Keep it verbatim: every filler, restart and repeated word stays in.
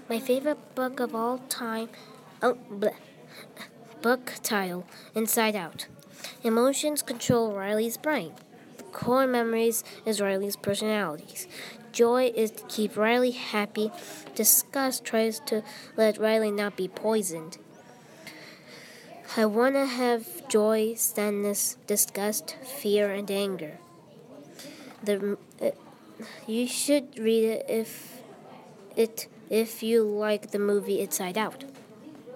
My favorite book of all time, oh, bleh, book title, Inside Out. Emotions control Riley's brain. The core memories is Riley's personalities. Joy is to keep Riley happy. Disgust tries to let Riley not be poisoned. I want to have joy, sadness, disgust, fear, and anger. The, uh, you should read it if it if you like the movie Inside Out.